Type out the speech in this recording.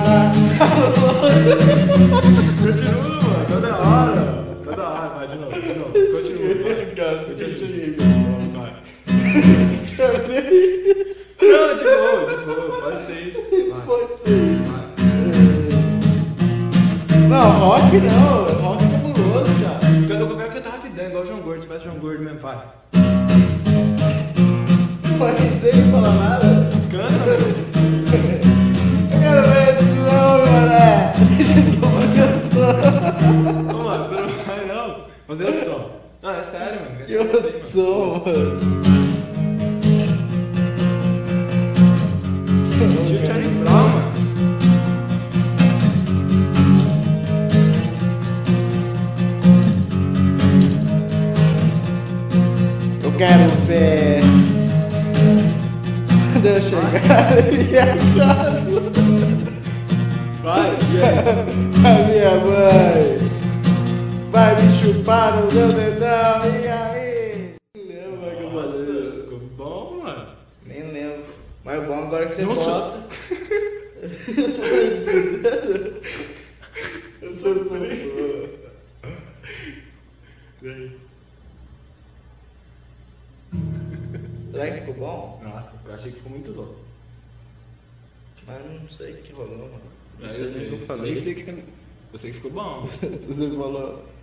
Continua, mano. Tá da hora. Tá da hora. Vai, de novo. Continua. Vai. Não, de boa. Pode ser isso. Vai. Pode ser isso. Vai. Não, rock não. Rock é cabuloso, já. Eu quero cantar rapidão, igual o João Gordo. Você faz João Gordo mesmo, vai. Mas sem falar nada. Canta, velho. Eu quero ver de novo, mané. Vamos lá, você não vai não. Fazer outro som. Não, é sério, mano. Que outro som, mano. Tio Charlie Brown, mano. Eu quero ver. Quando eu chegar e achar Vai, e aí? a minha mãe vai me chupar no meu dedão, e aí? Lembra que eu falei? Ficou bom, mano. Nem lembro. Mas o bom agora que você Nossa. gosta. Eu tô falando de sincero. Eu sou boa. Será que ficou bom? Nossa, eu achei que ficou muito louco. Mas não sei o que rolou, mano. Não Eu sei nem o que eu falei. nem sei o que. Eu sei que ficou bom. Você falou.